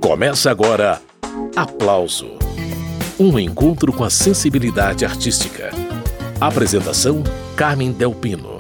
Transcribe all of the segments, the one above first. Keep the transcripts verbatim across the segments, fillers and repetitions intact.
Começa agora Aplauso, um encontro com a sensibilidade artística. Apresentação, Carmen Del Pino.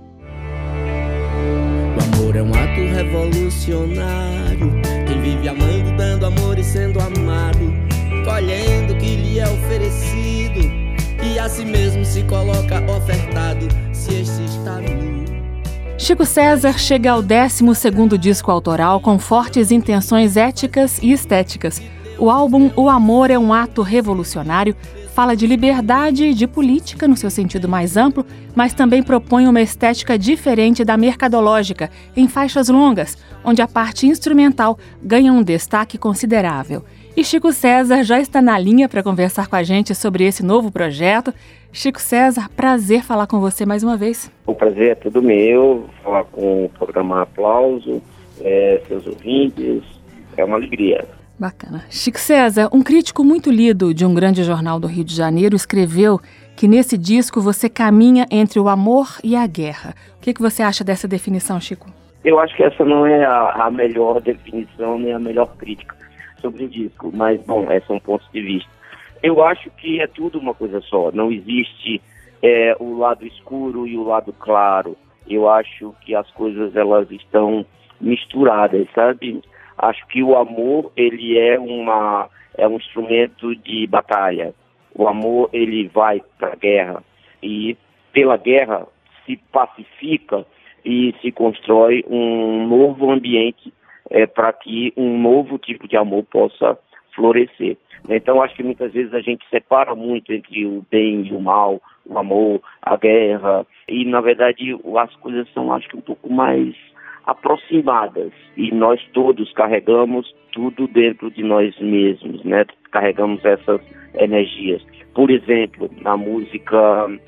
O amor é um ato revolucionário. Quem vive amando, dando amor e sendo amado, colhendo o que lhe é oferecido, e a si mesmo se coloca ofertado, se este está nu. Chico César chega ao décimo segundo disco autoral com fortes intenções éticas e estéticas. O álbum O Amor é um Ato Revolucionário fala de liberdade e de política no seu sentido mais amplo, mas também propõe uma estética diferente da mercadológica, em faixas longas, onde a parte instrumental ganha um destaque considerável. E Chico César já está na linha para conversar com a gente sobre esse novo projeto. Chico César, prazer falar com você mais uma vez. O prazer é todo meu, falar com o programa Aplauso, é, seus ouvintes, é uma alegria. Bacana. Chico César, um crítico muito lido de um grande jornal do Rio de Janeiro, escreveu que nesse disco você caminha entre o amor e a guerra. O que, que você acha dessa definição, Chico? Eu acho que essa não é a, a melhor definição, nem a melhor crítica sobre o disco, mas, bom, esses são pontos de vista. Eu acho que é tudo uma coisa só, não existe é, o lado escuro e o lado claro. Eu acho que as coisas, elas estão misturadas, sabe? Acho que o amor, ele é, uma, é um instrumento de batalha. O amor, ele vai para a guerra e pela guerra se pacifica e se constrói um novo ambiente é, para que um novo tipo de amor possa florescer. Então, acho que muitas vezes a gente separa muito entre o bem e o mal, o amor, a guerra, e na verdade as coisas são, acho que, um pouco mais aproximadas, e nós todos carregamos tudo dentro de nós mesmos, né? Carregamos essas energias. Por exemplo, na música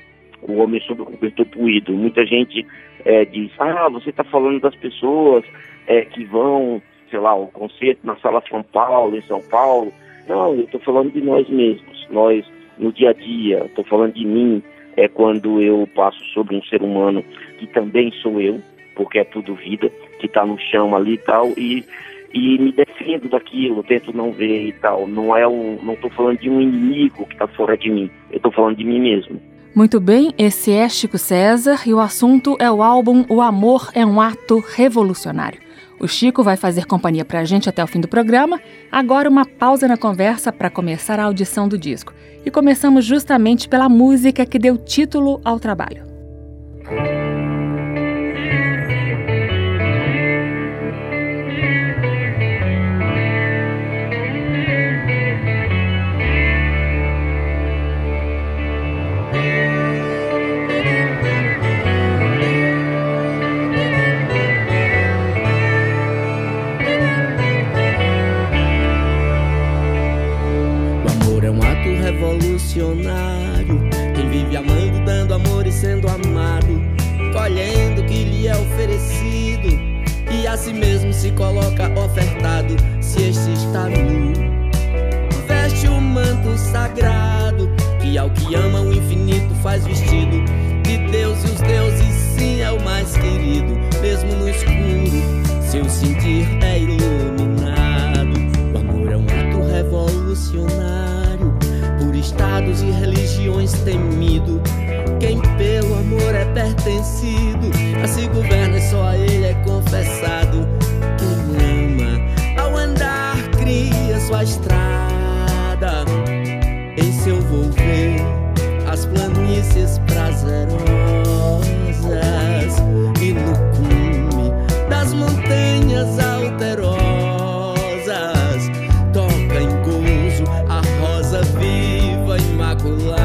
O Homem Sob o Cobertor Puído, muita gente é, diz, ah, você está falando das pessoas é, que vão, sei lá, o concerto na Sala São Paulo, em São Paulo. Não, eu estou falando de nós mesmos, nós no dia a dia, estou falando de mim, é quando eu passo sobre um ser humano que também sou eu, porque é tudo vida, que está no chão ali e tal, e, e me defendo daquilo, tento não ver e tal. Não é um, não estou falando de um inimigo que está fora de mim, eu estou falando de mim mesmo. Muito bem, esse é Chico César e o assunto é o álbum O Amor é um Ato Revolucionário. O Chico vai fazer companhia pra gente até o fim do programa. Agora uma pausa na conversa para começar a audição do disco. E começamos justamente pela música que deu título ao trabalho. Revolucionário. Quem vive amando, dando amor e sendo amado, colhendo o que lhe é oferecido, e a si mesmo se coloca ofertado, se este está nu. Veste o manto sagrado, que ao que ama o infinito faz vestido, de Deus e os deuses sim é o mais querido, mesmo no escuro, seu sentir é iluminado. O amor é um ato revolucionário, por estados e religiões temido. Quem pelo amor é pertencido, a se governa e só a ele é confessado. Quem ama, ao andar, cria sua estrada. Em seu volver, as planícies prazerosas, e no cume das montanhas alterosas, toca em gozo a rosa viva imaculada.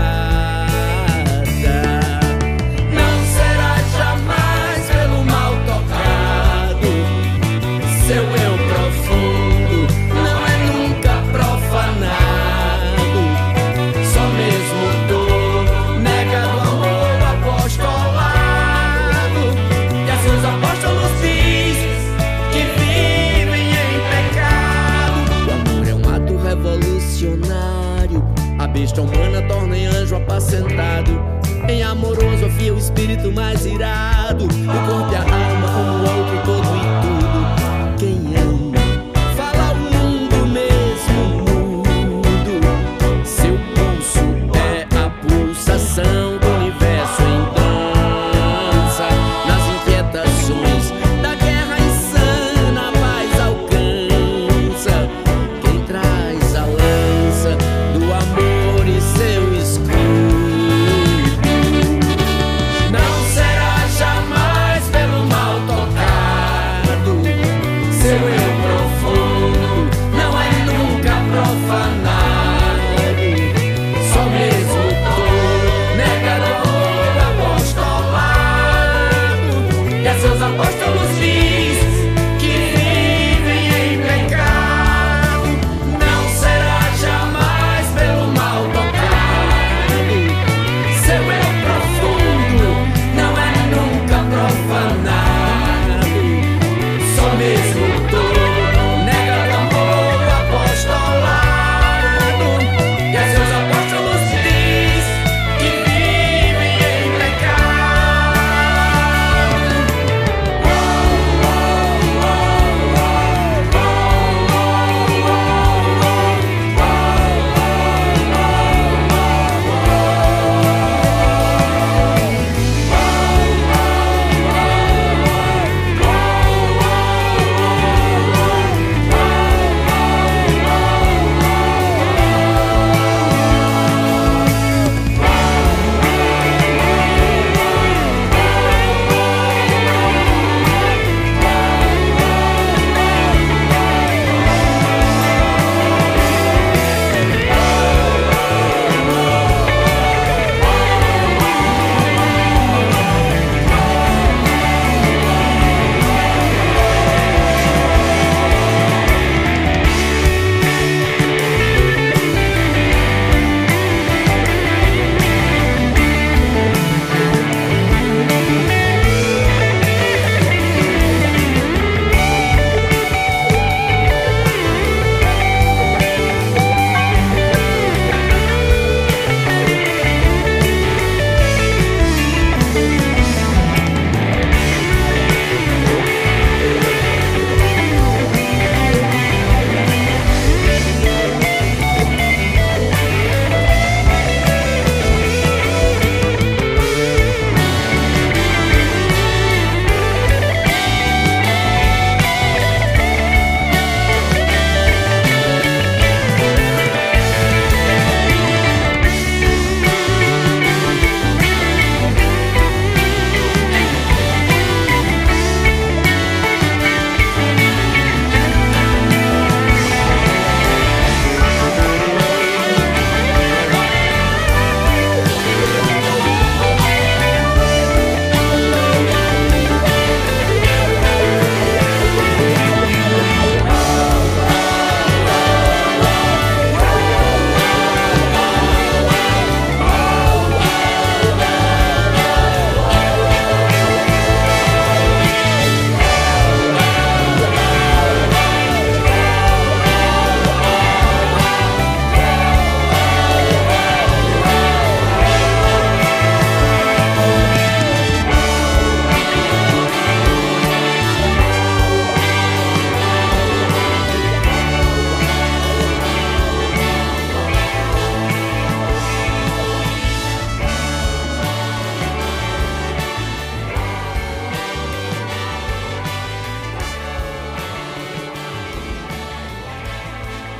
Não será jamais pelo mal tocado, seu eu profundo não é nunca profanado. Só mesmo dor nega do amor apostolado, e a seus apóstolos diz que vivem em pecado. O amor é um ato revolucionário, a besta humana torna em anjo apacentado. Em amoroso afia o espírito mais irado, o corpo e a alma, um no outro, todo e tudo. Quem ama, fala o mundo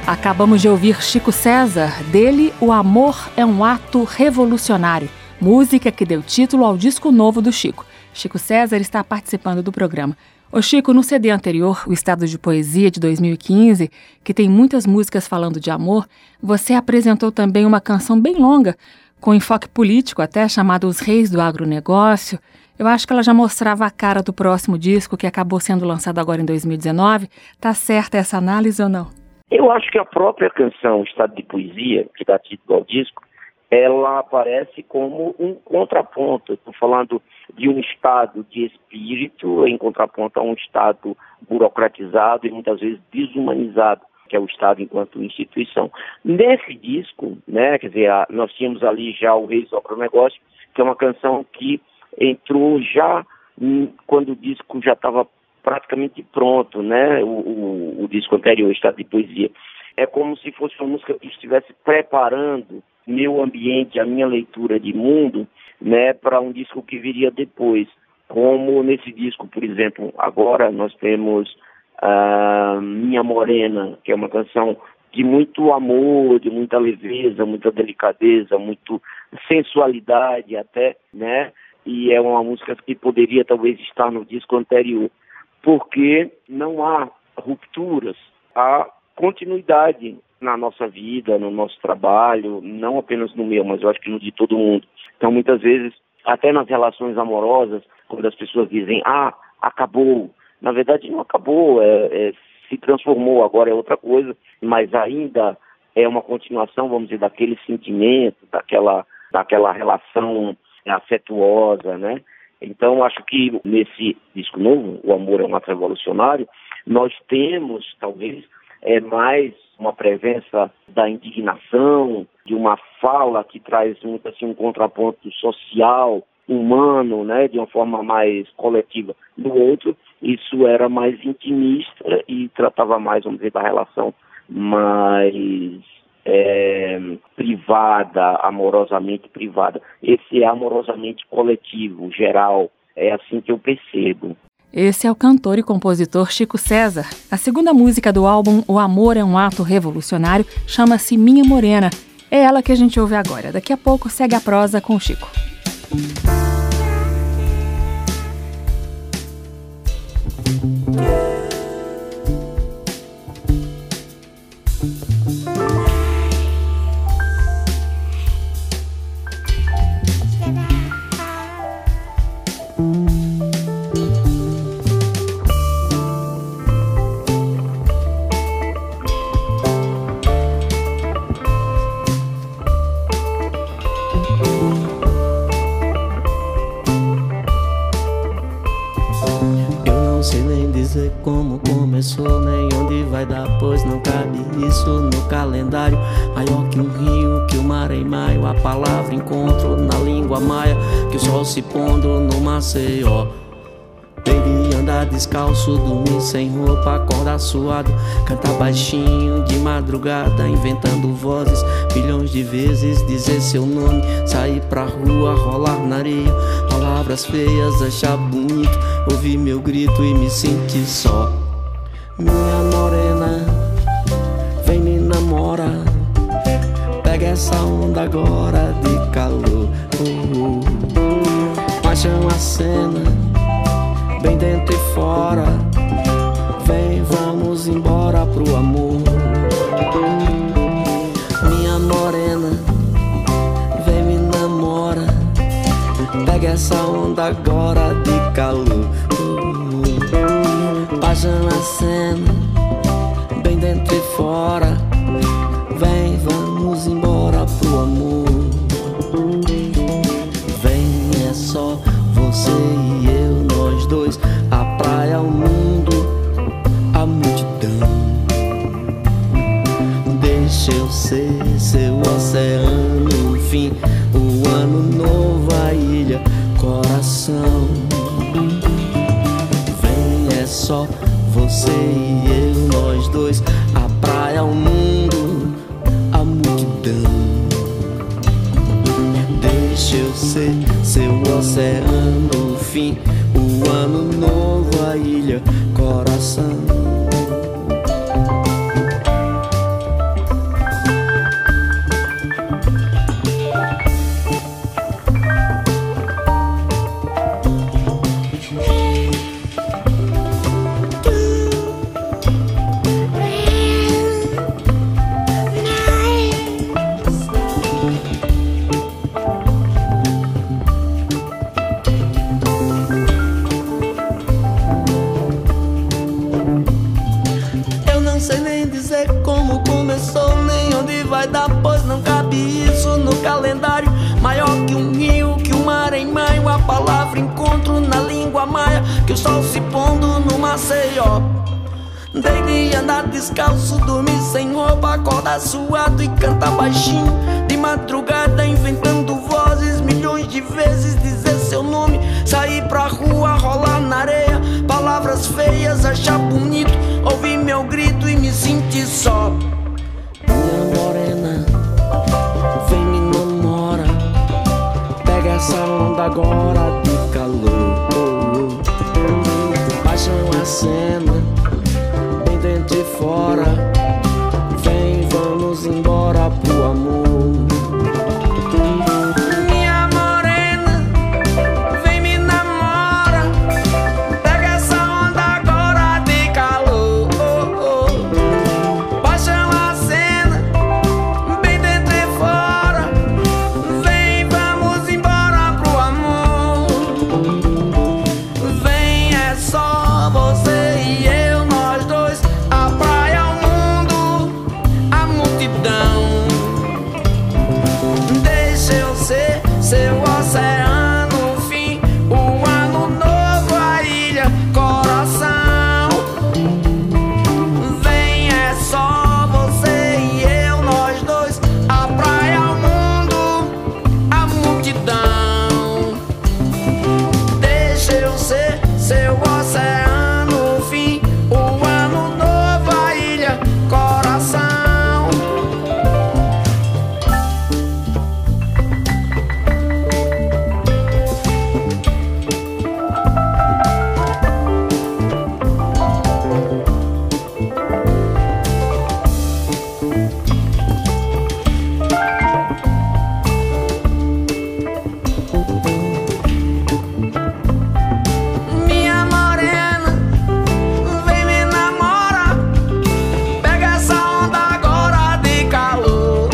Acabamos de ouvir Chico César, dele O Amor é um Ato Revolucionário, música que deu título ao disco novo do Chico. Chico César está participando do programa. Ô Chico, no C D anterior, O Estado de Poesia, de dois mil e quinze, que tem muitas músicas falando de amor, você apresentou também uma canção bem longa, com enfoque político até, chamada Os Reis do Agronegócio. Eu acho que ela já mostrava a cara do próximo disco, que acabou sendo lançado agora em dois mil e dezenove. Tá certa essa análise ou não? Eu acho que a própria canção Estado de Poesia, que dá título ao disco, ela aparece como um contraponto. Estou falando de um estado de espírito em contraponto a um estado burocratizado e muitas vezes desumanizado, que é o Estado enquanto instituição. Nesse disco, né, quer dizer, nós tínhamos ali já o Reis do Agronegócio, que é uma canção que entrou já quando o disco já estava praticamente pronto, né? O, o, o disco anterior, Estado de Poesia. É como se fosse uma música que estivesse preparando meu ambiente, a minha leitura de mundo, né, para um disco que viria depois. Como nesse disco, por exemplo, agora nós temos uh, Minha Morena, que é uma canção de muito amor, de muita leveza, muita delicadeza, muito sensualidade até, né? E é uma música que poderia talvez estar no disco anterior, porque não há rupturas, há continuidade na nossa vida, no nosso trabalho, não apenas no meu, mas eu acho que no de todo mundo. Então, muitas vezes, até nas relações amorosas, quando as pessoas dizem, ah, acabou, na verdade não acabou, é, é, se transformou, agora é outra coisa, mas ainda é uma continuação, vamos dizer, daquele sentimento, daquela, daquela relação afetuosa, né? Então, acho que nesse disco novo, O Amor é um Ato Revolucionário, nós temos, talvez, é mais uma presença da indignação, de uma fala que traz muito assim um contraponto social, humano, né, de uma forma mais coletiva. No outro, isso era mais intimista e tratava mais, vamos dizer, da relação mais é, privada, amorosamente privada. Esse é amorosamente coletivo, geral. É assim que eu percebo. Esse é o cantor e compositor Chico César. A segunda música do álbum O Amor é um Ato Revolucionário chama-se Minha Morena. É ela que a gente ouve agora. Daqui a pouco segue a prosa com o Chico. Como começou, nem onde vai dar, pois não cabe isso no calendário. Maior que um rio, que o mar em maio, a palavra encontro na língua maia, que o sol se pondo no Maceió. Baby, andar descalço, dormir sem roupa, acordar suado, cantar baixinho de madrugada, inventando vozes, milhões de vezes dizer seu nome, sair pra rua, rolar na areia, palavras feias, achar bonito, ouvir meu grito e me sentir só. Minha morena, vem me namora, pega essa onda agora de calor. uh, uh. Paixão a cena, bem dentro e fora, vem, vamos embora pro amor. Minha morena, vem me namora, pega essa onda agora de calor. Paixão na cena, bem dentro e fora, vem, vamos embora pro amor. Vem, é só você e eu, nós dois, a praia, o mundo, a multidão. Deixa eu ser seu oceano, o fim, o ano novo, a ilha, coração. Vem, é só você e eu, nós dois, a praia, o mundo, a multidão. Deixa eu ser seu oceano, o fim, o ano novo, a ilha, coração. sei nem dizer como começou, nem onde vai dar, pois não cabe isso no calendário. Maior que um rio, que o mar em maio, a palavra encontro na língua maia, que o sol se pondo no Maceió. Dei de andar descalço, dormir sem roupa, acordar suado e cantar baixinho. De madrugada inventando vozes, milhões de vezes dizer seu nome. Sair pra rua, rolar na areia, palavras feias, achar bonito, ouvir meu grito e me sentir só. Minha morena, vem me namora, pega essa onda agora de calor. Paixão a cena, bem dentro e fora, vem, vamos embora pro amor. Minha morena, vem me namora, pega essa onda agora de calor. Paixão a cena, bem dentro e fora, vem, vamos embora pro amor. Vem, é só você e eu, nós dois, a praia, o mundo, a multidão. Deixa eu ser seu oceano, fim, o ano novo, a ilha, coração. Vem, é só você e eu, nós dois, a praia, o mundo, a multidão. Deixa eu ser seu oceano, fim, o ano novo, a ilha, coração. Minha morena, vem me namora, pega essa onda agora de calor.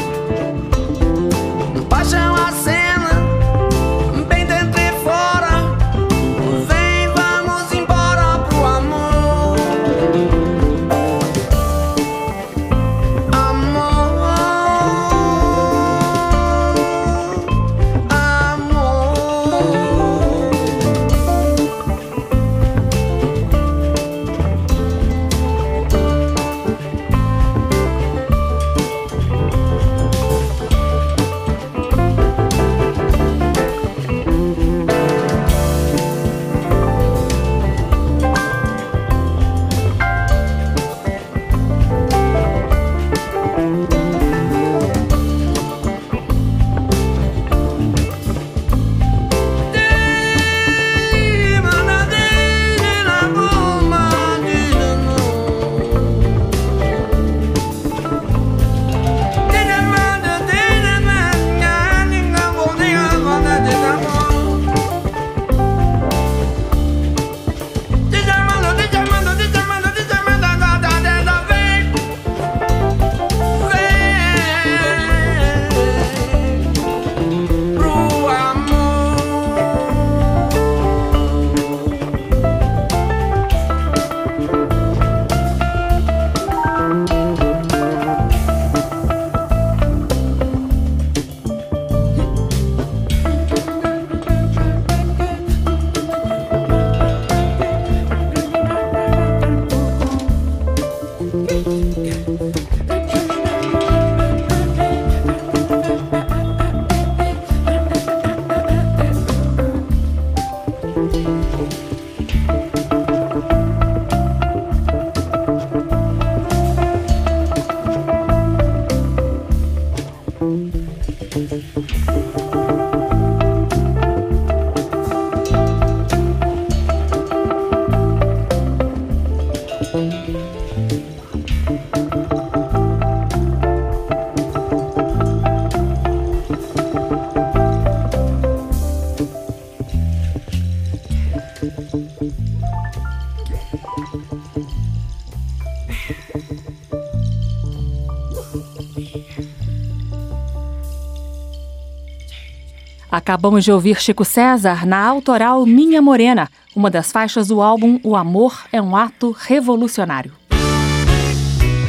Paixão a cena, bem dentro e fora, vem, vamos embora pro amor. Amor, amor. Pro amor. Acabamos de ouvir Chico César na autoral Minha Morena, uma das faixas do álbum O Amor é um Ato Revolucionário.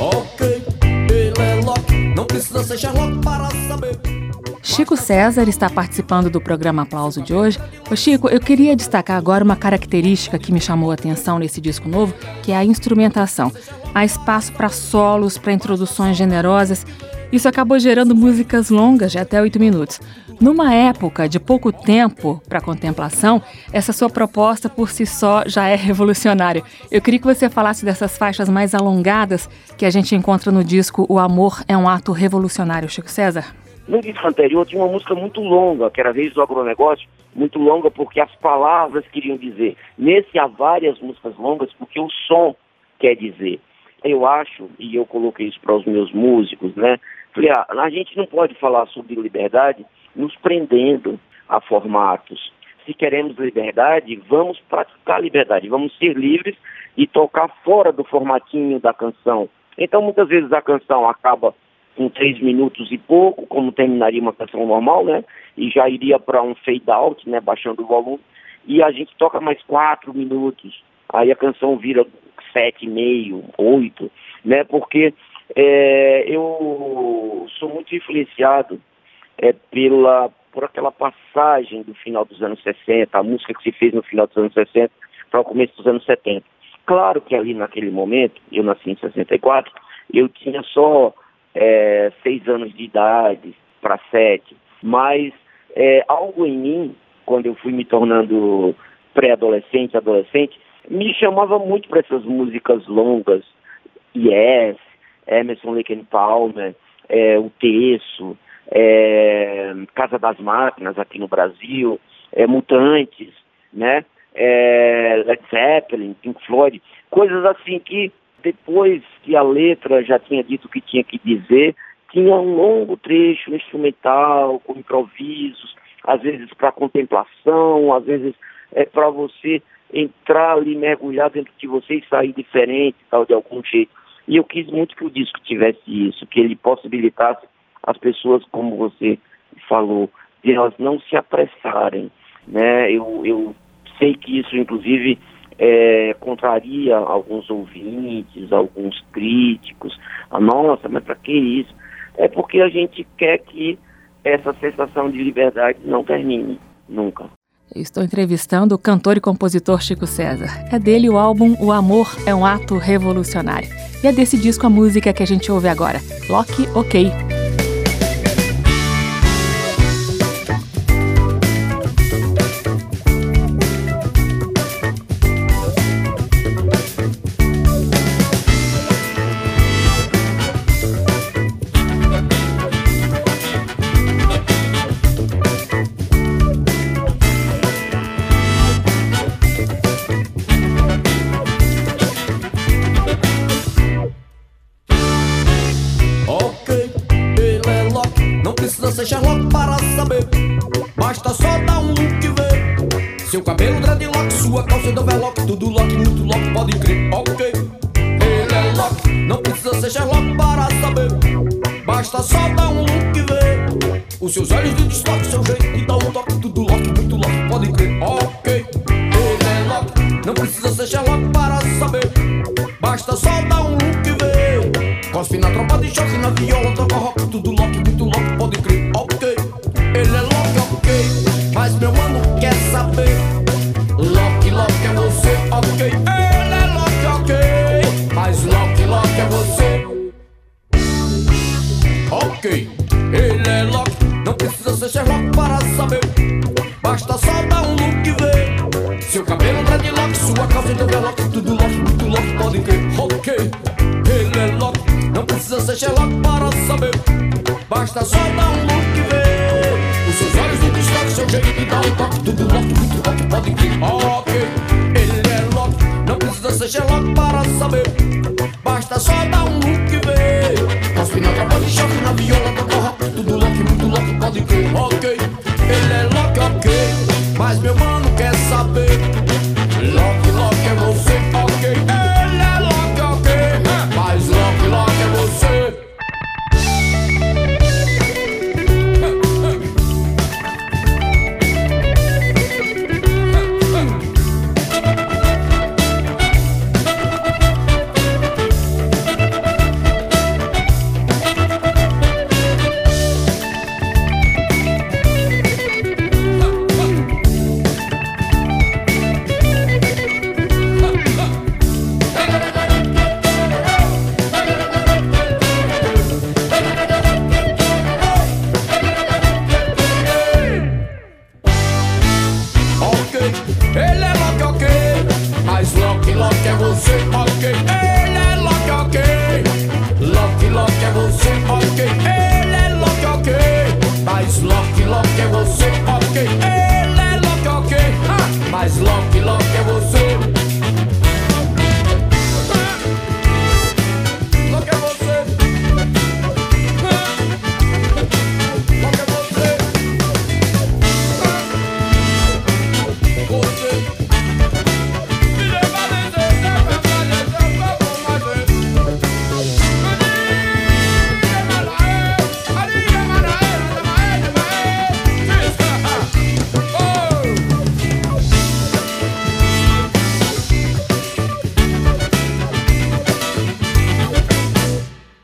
ser Sherlock para saber. Chico César está participando do programa Aplauso de hoje. Ô Chico, eu queria destacar agora uma característica que me chamou a atenção nesse disco novo, que é a instrumentação. Há espaço para solos, para introduções generosas. Isso acabou gerando músicas longas de até oito minutos. Numa época de pouco tempo para contemplação, essa sua proposta por si só já é revolucionária. Eu queria que você falasse dessas faixas mais alongadas que a gente encontra no disco O Amor é um Ato Revolucionário, Chico César. No disco anterior tinha uma música muito longa, que era Reis do Agronegócio, muito longa porque as palavras queriam dizer. Nesse há várias músicas longas porque o som quer dizer. Eu acho, e eu coloquei isso para os meus músicos, né? Falei, ah, a gente não pode falar sobre liberdade nos prendendo a formatos. Se queremos liberdade, vamos praticar a liberdade, vamos ser livres e tocar fora do formatinho da canção. Então, muitas vezes a canção acaba com três minutos e pouco, como terminaria uma canção normal, né? E já iria para um fade out, né? Baixando o volume. E a gente toca mais quatro minutos. Aí a canção vira sete e meio, oito, né? Porque é, eu sou muito influenciado é, pela, por aquela passagem do final dos anos sessenta, a música que se fez no final dos anos sessenta para o começo dos anos setenta. Claro que ali naquele momento, eu nasci em sessenta e quatro, eu tinha só é, seis anos de idade para sete, mas é, algo em mim, quando eu fui me tornando pré-adolescente, adolescente, me chamava muito para essas músicas longas, Yes, Emerson Lake and Palmer, é, O Terço, é, Casa das Máquinas aqui no Brasil, é, Mutantes, né? É, Led Zeppelin, Pink Floyd, coisas assim que depois que a letra já tinha dito o que tinha que dizer, tinha um longo trecho instrumental, com improvisos, às vezes para contemplação, às vezes é para você entrar ali, mergulhar dentro de você e sair diferente, tal, de algum jeito. E eu quis muito que o disco tivesse isso, que ele possibilitasse as pessoas, como você falou, de elas não se apressarem, né? Eu, eu sei que isso, inclusive, é, contraria alguns ouvintes, alguns críticos. Ah, nossa, mas para que isso? É porque a gente quer que essa sensação de liberdade não termine, nunca. Eu estou entrevistando o cantor e compositor Chico César. É dele o álbum O Amor é um Ato Revolucionário. E é desse disco a música que a gente ouve agora, Lock OK. Ser Sherlock para saber, basta só dar um look e ver. Seu cabelo dreadlock, sua calça de overlock, tudo lock, muito lock, pode crer, ok. Ele é lock, não precisa ser Sherlock para saber, basta só dar um look e ver. Os seus olhos de destaque, seu jeito de dar um toque, tudo lock, muito lock, pode crer, ok. Ele é lock, não precisa ser Sherlock para saber, basta só dar um look e ver. Cospe na tropa de choque, na viola, toca rock, tudo lock, muito lock, pode crer, ok. Ele é lock, ok, mas meu mano quer saber. Lock, lock é você, ok. Ele é lock, ok, mas lock, lock é você. Ok, ele é lock, não precisa ser Sherlock para saber, basta só dar um look e ver. Seu cabelo dreadlock, sua calça de overlock, tudo lock, muito lock, pode crer, ok. Ele é lock, não precisa ser Sherlock para saber, basta só dar um look e ver. Os seus olhos de destaque, seu jeito de dar um toque, tudo lock, muito lock, pode crer, ok. Ele é lock, não precisa ser Sherlock para saber, basta só dar um look e ver. Cospe na tropa de choque, na viola, toca rock, tudo lock, muito lock, pode crer, ok. Ele é lock, ok, mas meu mano quer saber. Lock, lock é você, ok. Ele é lock, ok, mas lock, lock é você.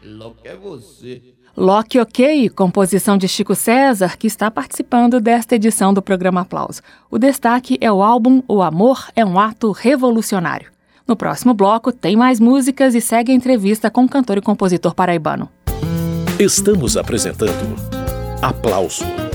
Loki é você. Loki Ok, composição de Chico César, que está participando desta edição do programa Aplauso. O destaque é o álbum O Amor é um Ato Revolucionário. No próximo bloco tem mais músicas e segue a entrevista com o cantor e compositor paraibano. Estamos apresentando Aplauso.